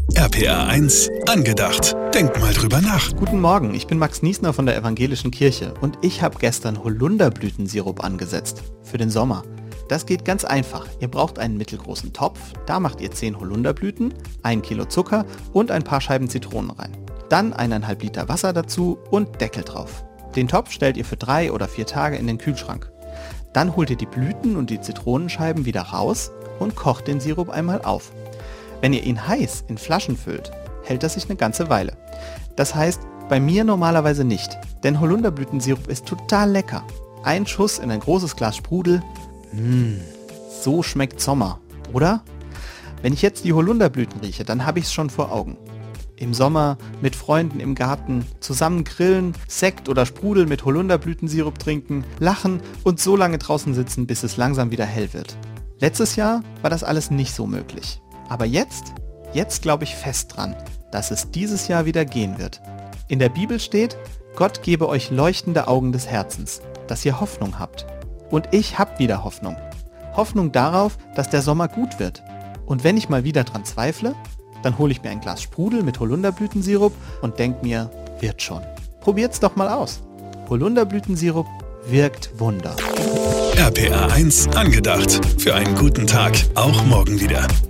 RPR 1 angedacht. Denk mal drüber nach. Guten Morgen, ich bin Max Niesner von der Evangelischen Kirche und ich habe gestern Holunderblütensirup angesetzt. Für den Sommer. Das geht ganz einfach. Ihr braucht einen mittelgroßen Topf, da macht ihr 10 Holunderblüten, 1 Kilo Zucker und ein paar Scheiben Zitronen rein. Dann 1,5 Liter Wasser dazu und Deckel drauf. Den Topf stellt ihr für 3 oder 4 Tage in den Kühlschrank. Dann holt ihr die Blüten und die Zitronenscheiben wieder raus und kocht den Sirup einmal auf. Wenn ihr ihn heiß in Flaschen füllt, hält er sich eine ganze Weile. Das heißt, bei mir normalerweise nicht, denn Holunderblütensirup ist total lecker. Ein Schuss in ein großes Glas Sprudel, so schmeckt Sommer, oder? Wenn ich jetzt die Holunderblüten rieche, dann habe ich es schon vor Augen. Im Sommer mit Freunden im Garten, zusammen grillen, Sekt oder Sprudel mit Holunderblütensirup trinken, lachen und so lange draußen sitzen, bis es langsam wieder hell wird. Letztes Jahr war das alles nicht so möglich. Aber jetzt glaube ich fest dran, dass es dieses Jahr wieder gehen wird. In der Bibel steht, Gott gebe euch leuchtende Augen des Herzens, dass ihr Hoffnung habt. Und ich habe wieder Hoffnung. Hoffnung darauf, dass der Sommer gut wird. Und wenn ich mal wieder dran zweifle, dann hole ich mir ein Glas Sprudel mit Holunderblütensirup und denke mir, wird schon. Probiert's doch mal aus. Holunderblütensirup wirkt Wunder. RPR 1 angedacht. Für einen guten Tag. Auch morgen wieder.